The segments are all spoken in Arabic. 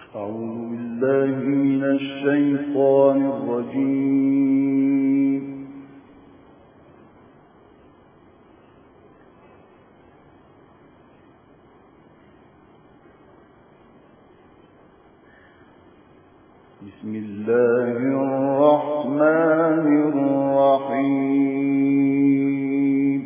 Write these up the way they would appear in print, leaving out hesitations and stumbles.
أعوذ بالله من الشيطان الرجيم. بسم الله الرحمن الرحيم.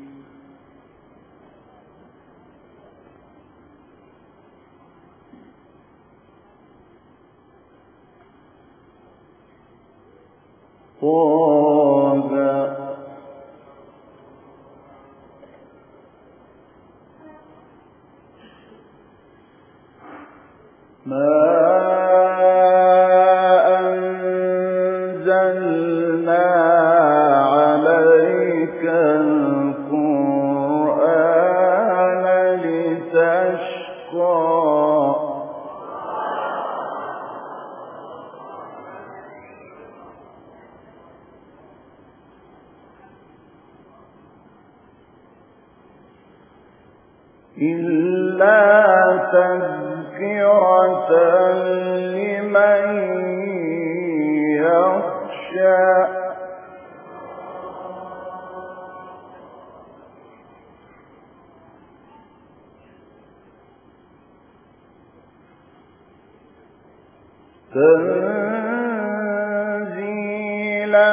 طه ما أنزلنا عليك القرآن لتشقى إلا تذكرة لمن يخشى تنزيلا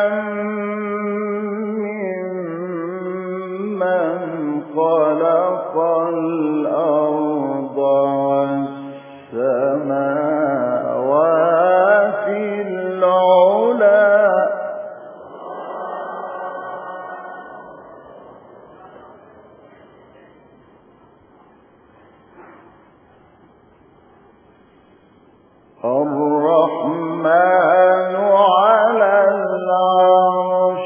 ممن خلق الأرض والسماوات العلى الرحمن على العرش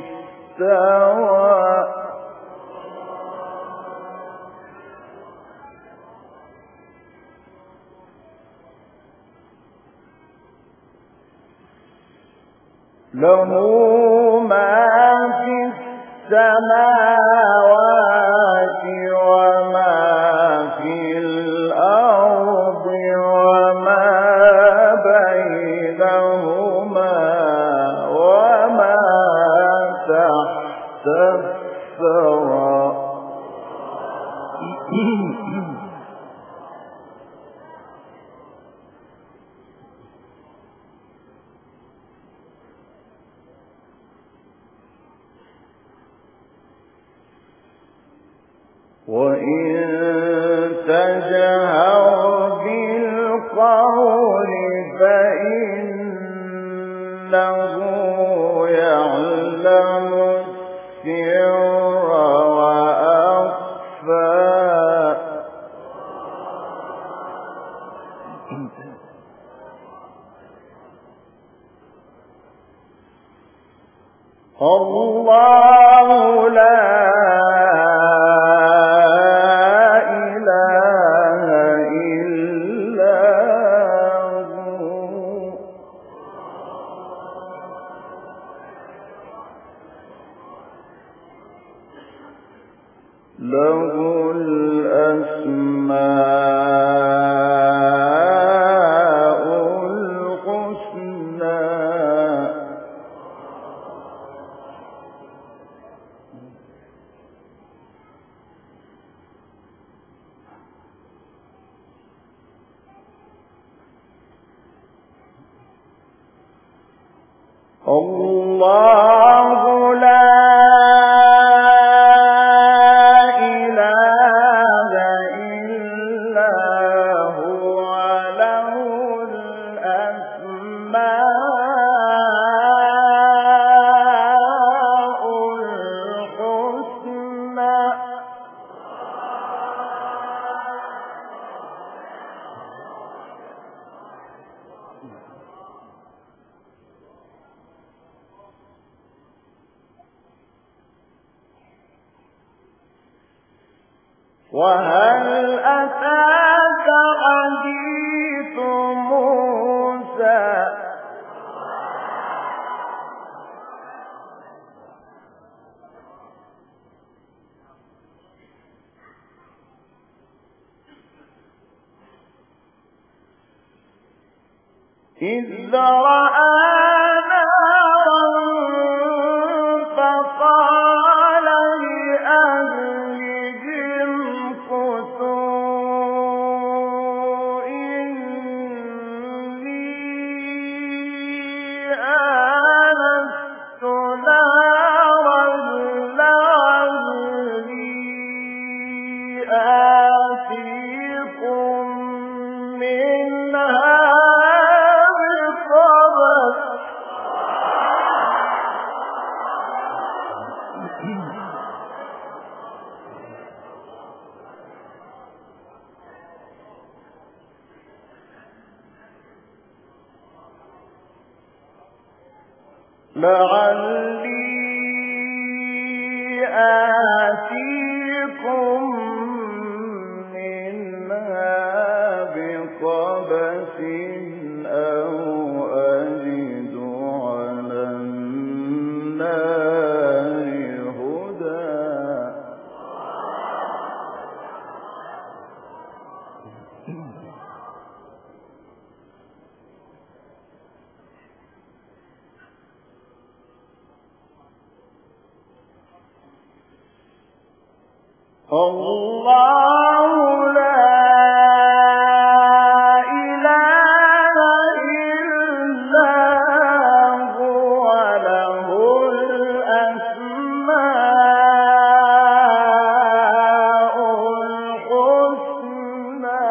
استوى له ما في السماوات وما في الأرض وما بينهما وما تحت الثرى وإن تجهر بالقول فإنه يعلم السر وأخفى الله لا إله إلا هو له الأسماء الحسنى الله لا إله إلا هو له الأسماء الحسنى وهل أتاك حديث موسى إذ رأى نارا فقال لأهلهم كثوا إني آنست نارا لعلي آتيكم منها بقبس أو أجد على النار هدى الله لا إله إلا هو له الأسماء الحسنى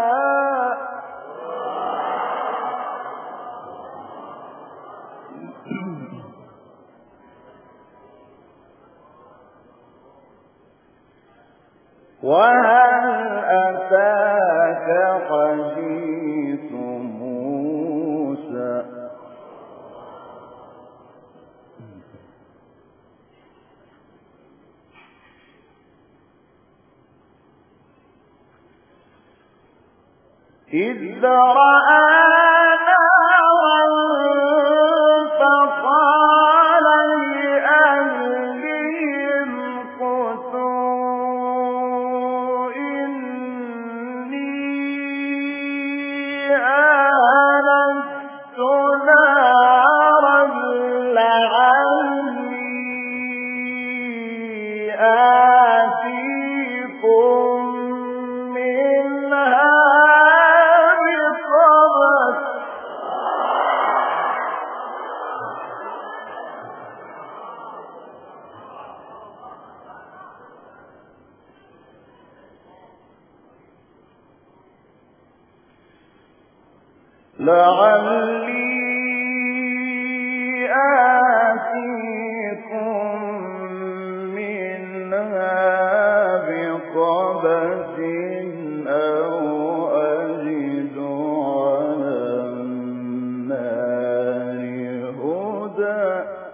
وهل أتاك حديث موسى إذ رأى نارا فقال لأهلهم كثوا إني آنست نارا لعلي آتيكم منها بقبس أو أجد على النار هدى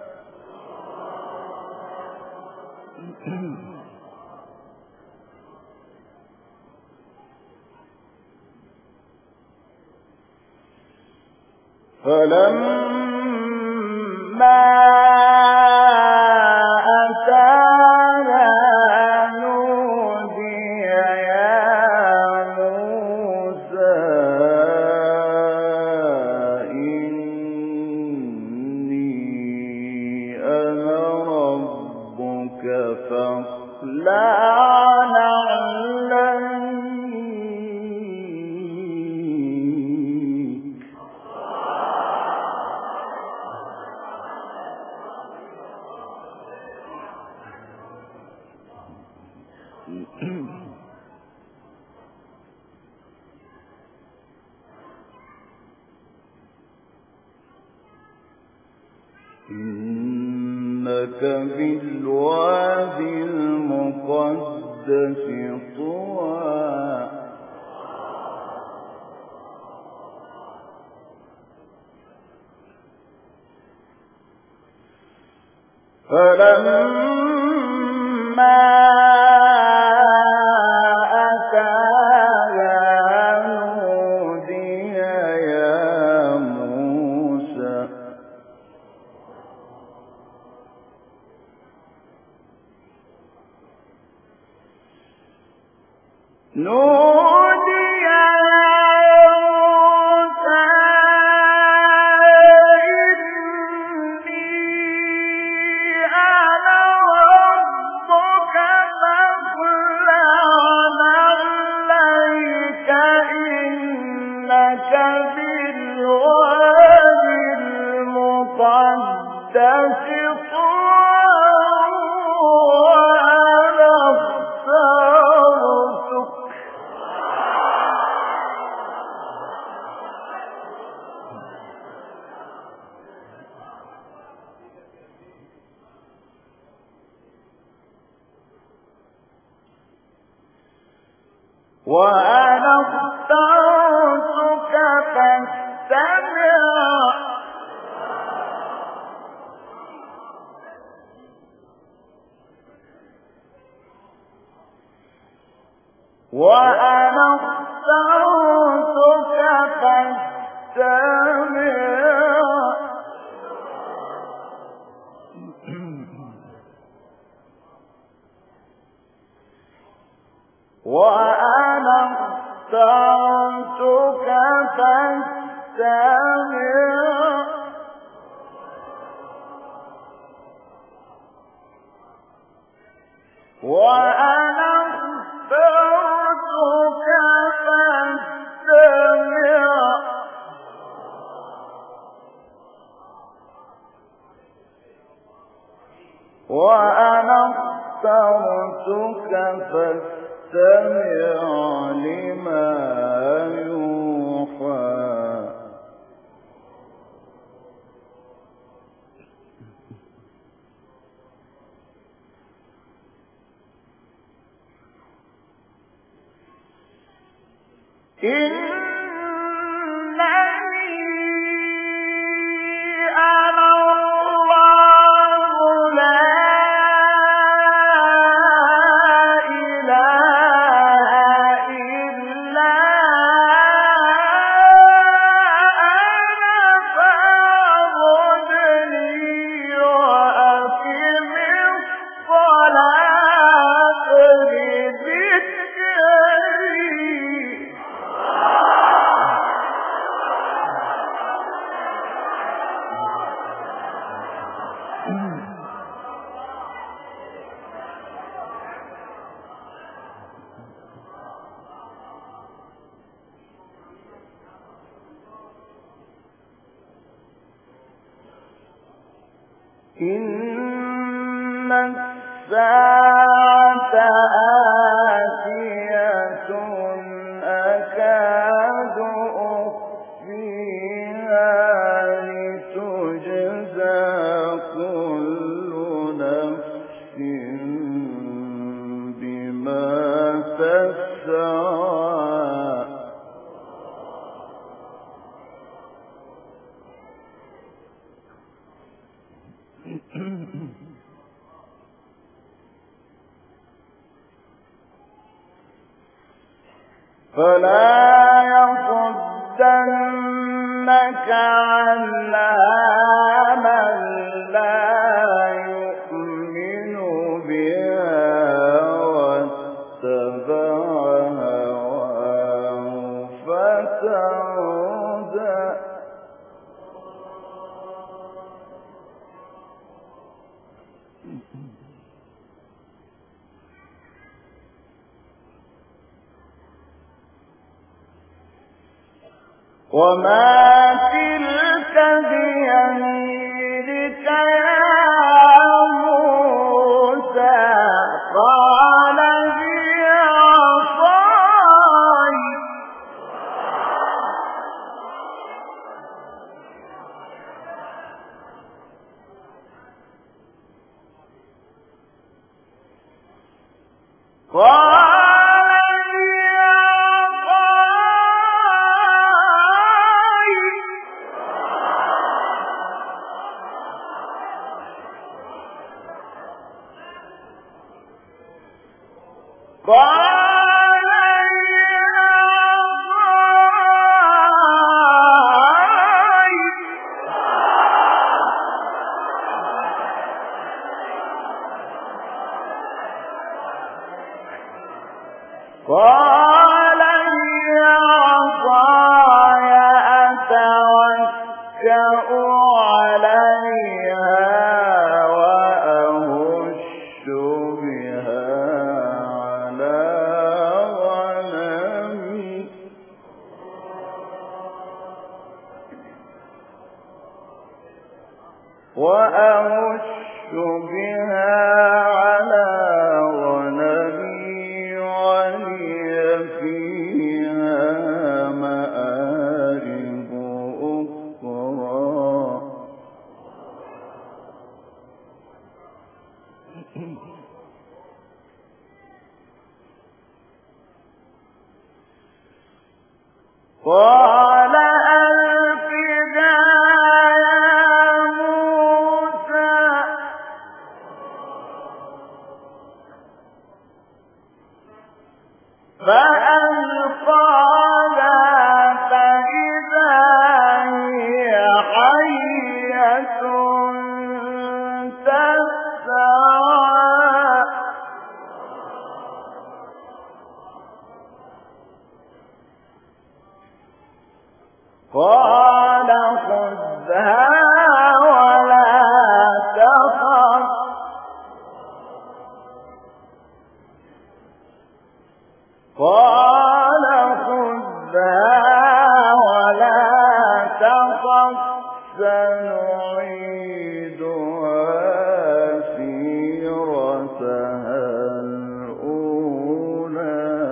فلما أتاها نودي يا موسى إني أنا ربك فاخلع نعليك إنك بالوادي المقدس طوى فلما أتاها نودي يا موسى نودي يا موسى وأنا اخترتك فاستمع وأنا اخترتك فاستمع وأنا اخترتك فاستمع وأنا اخترتك فاستمع وأنا اخترتك فاستمع لما يوحى إنني أنا الله لا إله إلا أنا فاعبدني وأقم الصلاة لذكري إن الساعة آتية أكاد أخفيها لتجزى كل نفس بما تسعى فلا يصدنك عنها من لا يؤمن بها واتبع هواه فتردى وما تلك بيمينك يا موسى قال هي عصاي قال هي عصاي أتوكأ عليها وأهش بها على غنمي وأهش قال ألقها يا موسى فألقاها فإذا هي حية تسعى قال خذها ولا تخف قال خذها ولا تخف سنعيدها سيرتها الأولى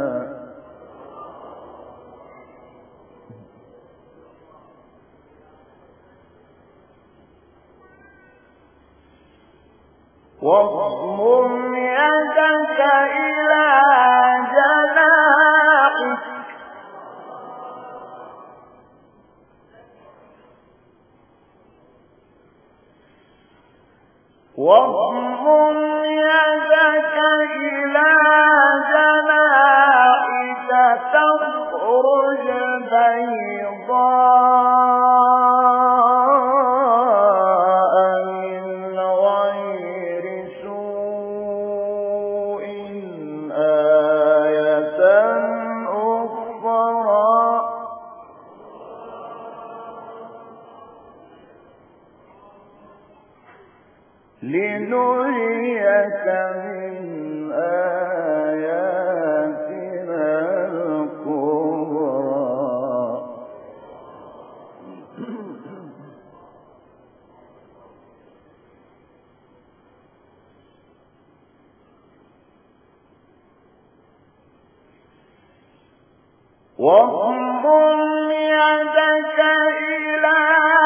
واضمم يدك إلى جناحك واضمم يدك إلى جناحك تخرج بيضاء من غير سوء آية أخرى لنريك من آياتنا الكبرى واضمم يدك إلى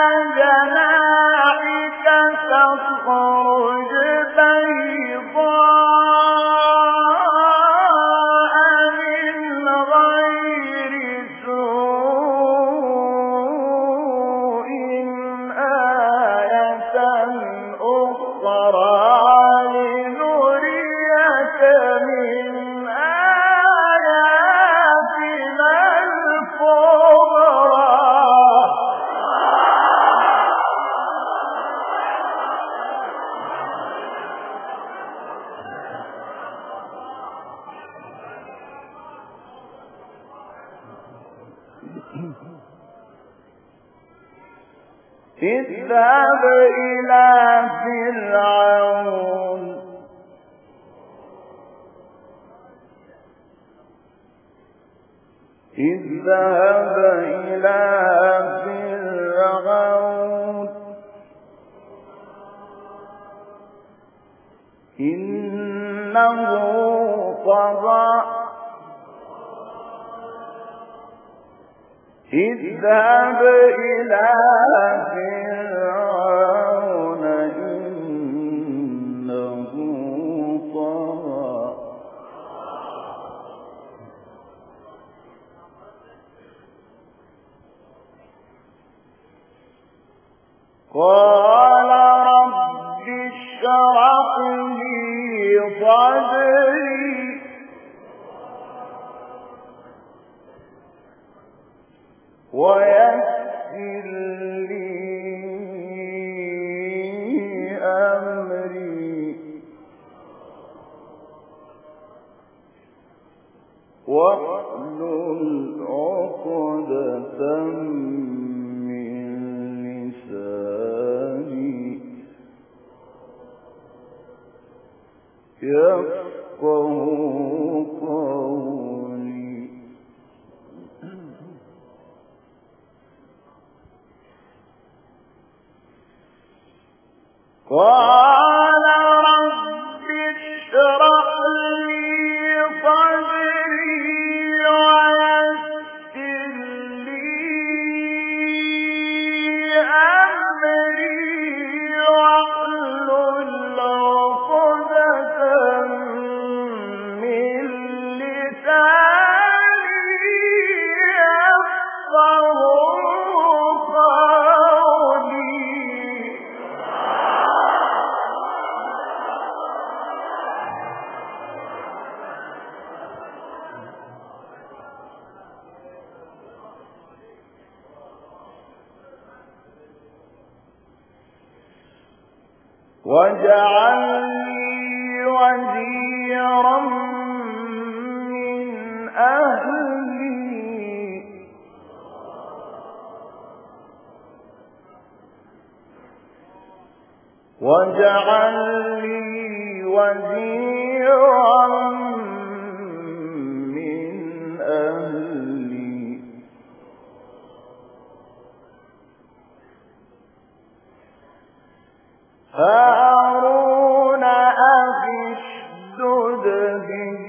جناحك تخرج بيضاء من غير سوء آية أخرى لنريك من آياتنا الكبرى اذهب إلى فرعون اذهب إلى فرعون إنه طغى اذهب إلى فرعون إنه طغى قال رب اشرح لي صدري ويسر لي أمري واحلل عقدة من لساني يفقهوا قولي قال رب اشرح لي صدري ويسر لي أمري واحلل عقدة من واجعل لي وزيرا من أهلي واجعل لي وزيرا من أهلي هارون أخي اشدد به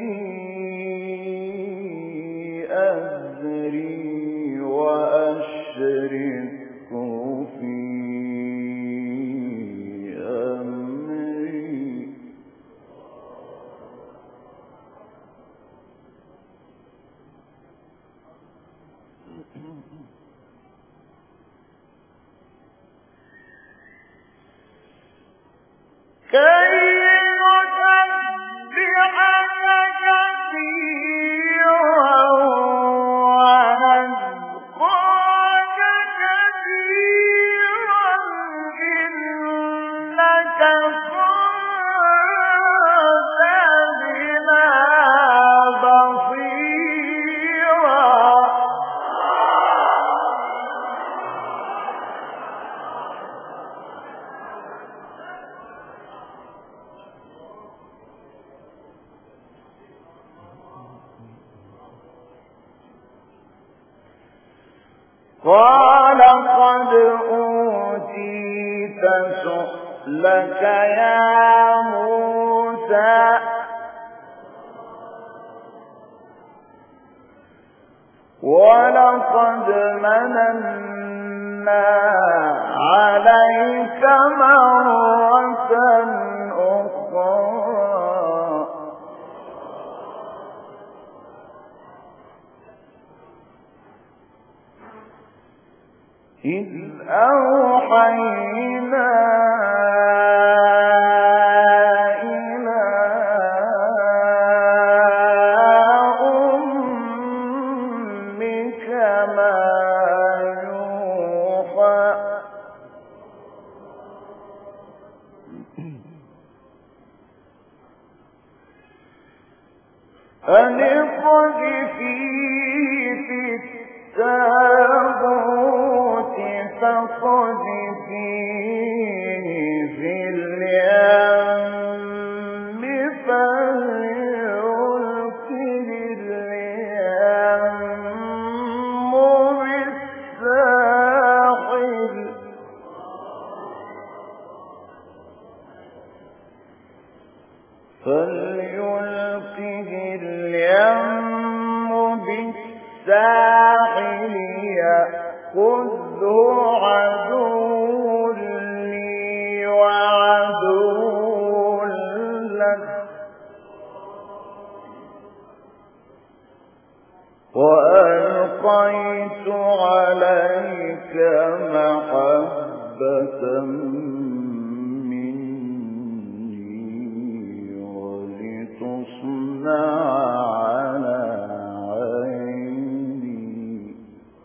أزري وأشركه في أمري كي نسبحك كثيرا ونذكرك كثيرا إنك كنت بنا بصيرا قال قد أوتيت سؤلك يا موسى ولقد مننا عليك مرة أخرى إذ أوحينا إلى أمك ما يوحى أن اقذفيه في التابوت فاقذفيه في اليم فليلقه اليم بالساحل يأخذه عدو لي وعدو لك وألقيت عليك محبة مني ولتصنع على عيني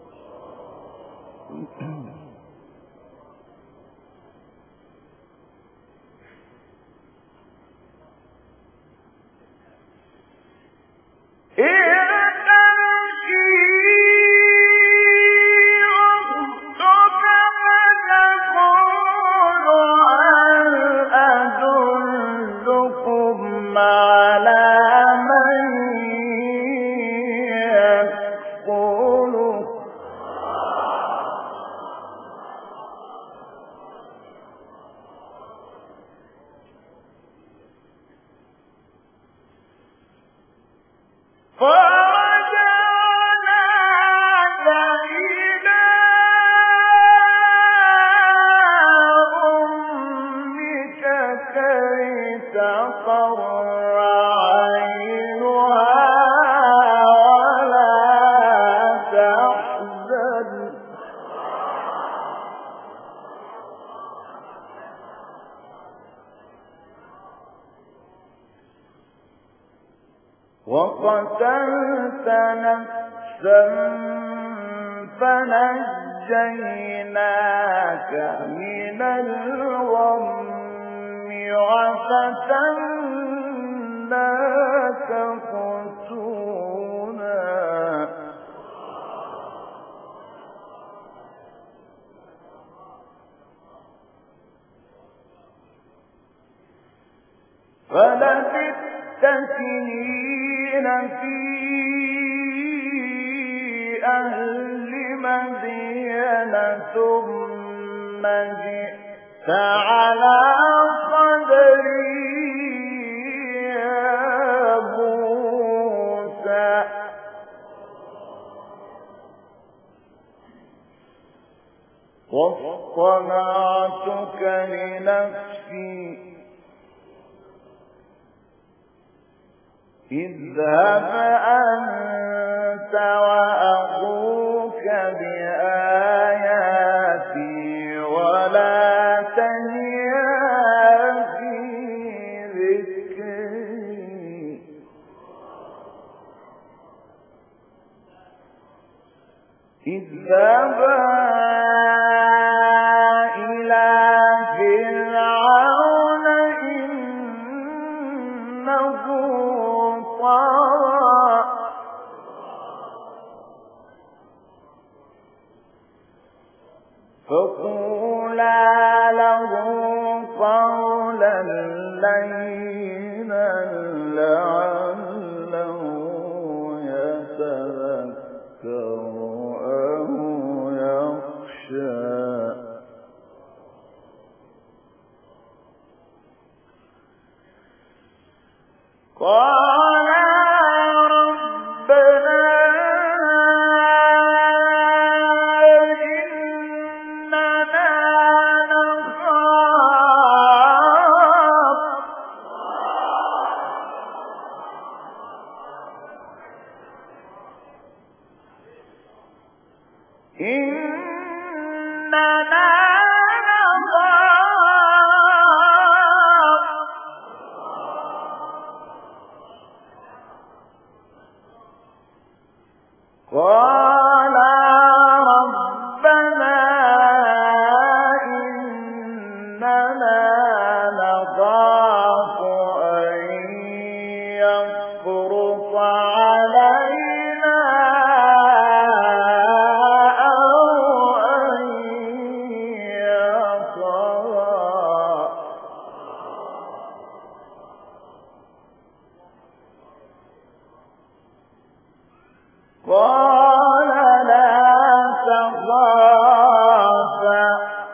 وقتلت نفسا فنجيناك من الغم وفتناك فتونا فلبثت سنين في أهل مدين ثم جئت على قدري يا موسى واصطنعتك لنفسي اذهب أنت وأخوك بآياتي ولا تنيا في ذكري اذهبا إلى فرعون إنه فقولا له قولا لينا لعله يتذكر أو يخشى قال ربنا قال ربنا إننا نخاف أن يفرط علينا أو أن يطغى قال لا تخافا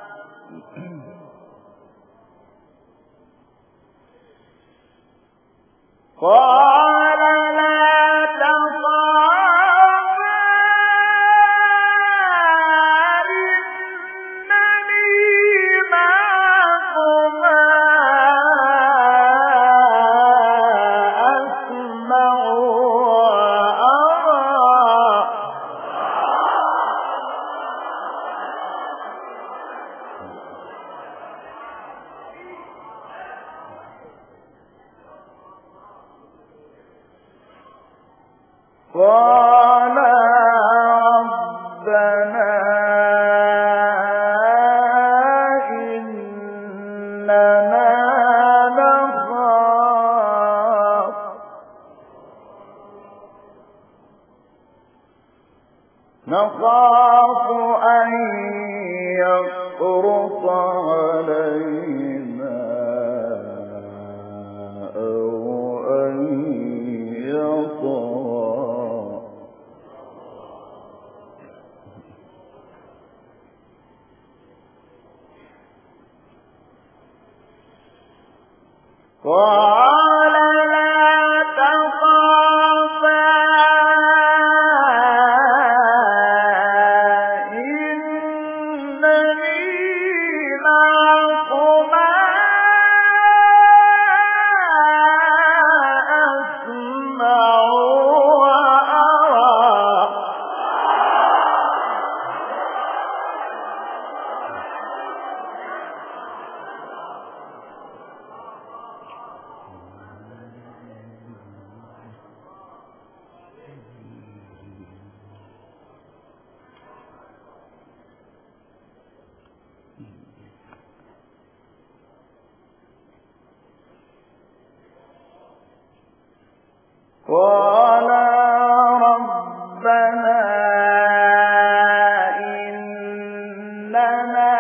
قال لا تخافا إنني معكما أسمع قال ربنا إننا نخاف أن يفرط علينا أو أن يطغى قال لا تخافا إنني معكما قال ربنا إننا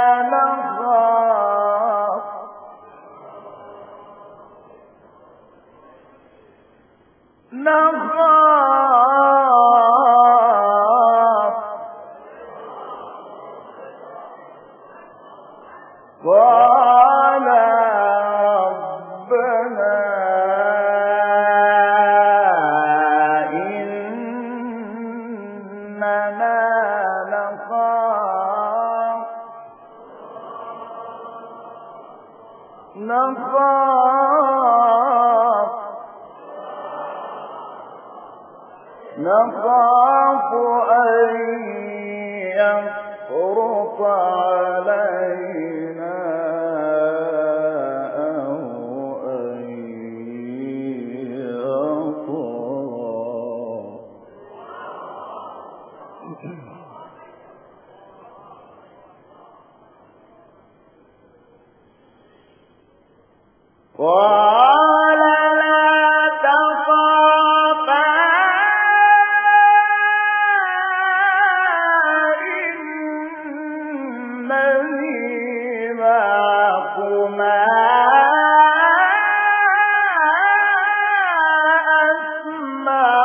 نخاف قال ربنا إننا نخاف أن يفرط علينا أو أن يطغى. قال لا تخافا إنني معكما أسمع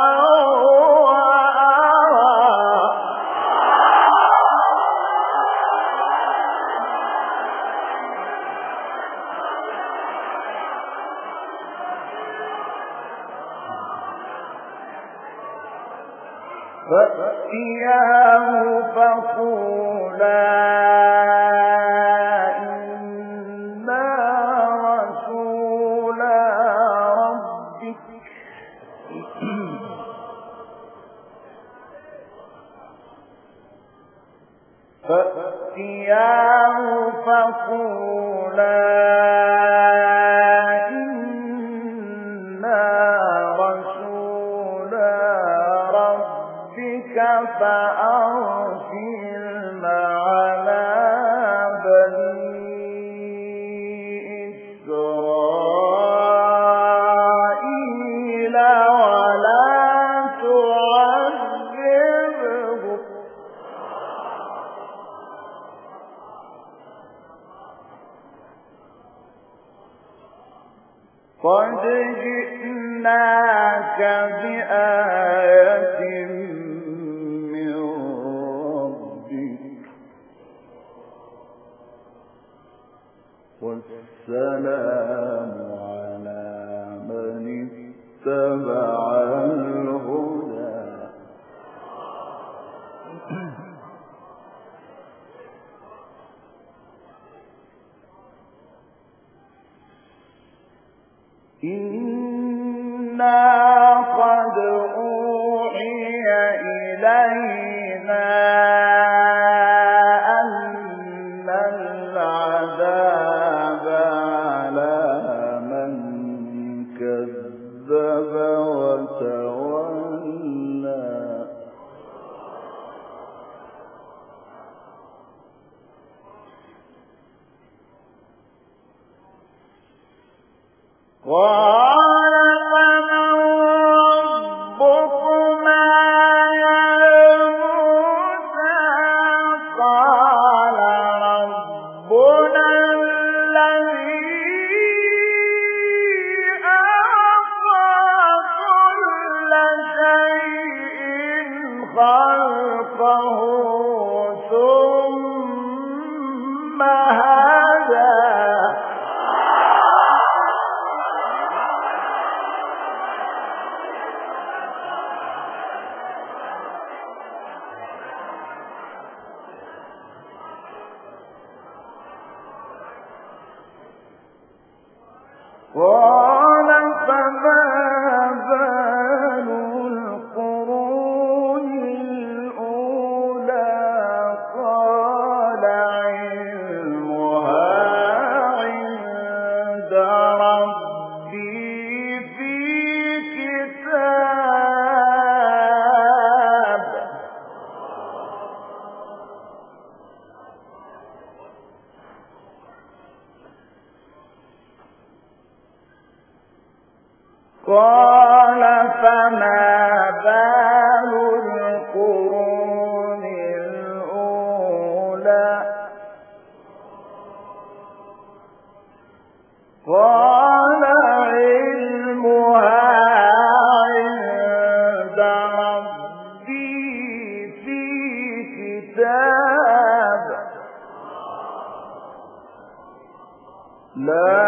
وأرى. فأتياه فقولا إنا رسولا ربك فأرسل معنا بني إسرائيل ولا تعذبهم قد جئناك بآية من ربك والسلام على من اتبع الهدى. إنا قد أوحي إلينا أن العذاب على من كذب وتولى قال فمن ربكما يا موسى قال ربنا الذي أعطى كل شيء خلقه ثم هدى. قال فما بال القرون الأولى قال علمها عند ربي في كتاب فما بال القرون الأولى قال علمها عند ربي في كتاب لا